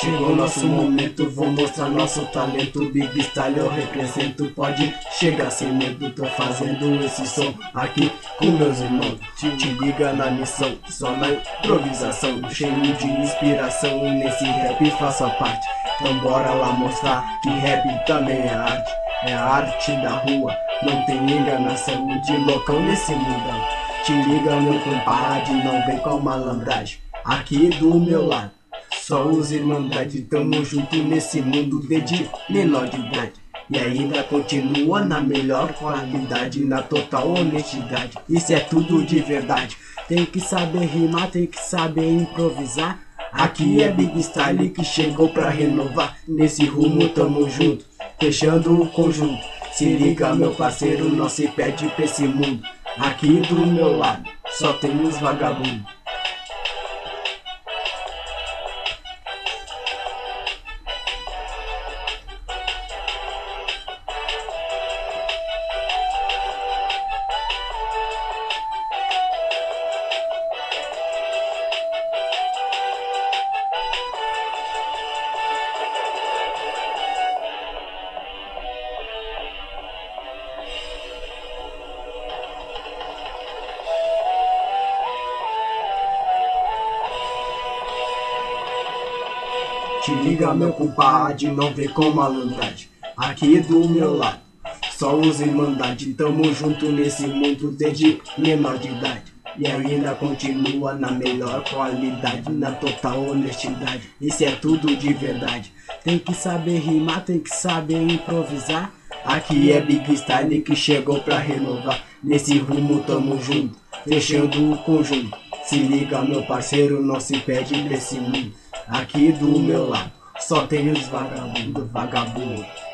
chegou nosso momento, vou mostrar nosso talento. Big Style eu represento, pode chegar sem medo. Tô fazendo esse som aqui com meus irmãos. Te liga na missão, só na improvisação, cheio de inspiração. Nesse rap faça parte, então bora lá mostrar que rap também é arte. É a arte da rua, não tem enganação de loucão nesse mundão. Te liga meu compadre, não vem com malandragem. Aqui do meu lado, só os irmandade, tamo junto nesse mundo desde menor de idade. E ainda continua na melhor qualidade, na total honestidade. Isso é tudo de verdade. Tem que saber rimar, tem que saber improvisar. Aqui é Big Style que chegou pra renovar. Nesse rumo tamo junto, fechando o conjunto. Se liga meu parceiro, não se perde pra esse mundo. Aqui do meu lado, só tem os vagabundos. Te liga meu compadre, não vê com malandragem. Aqui do meu lado, só os irmandade, tamo junto nesse mundo desde menor de idade. E ainda continua na melhor qualidade, na total honestidade. Isso é tudo de verdade. Tem que saber rimar, tem que saber improvisar. Aqui é Big Style que chegou pra renovar. Nesse rumo tamo junto, fechando o conjunto. Se liga meu parceiro, não se perde nesse mundo. Aqui do meu lado, só tem os vagabundo, vagabundo.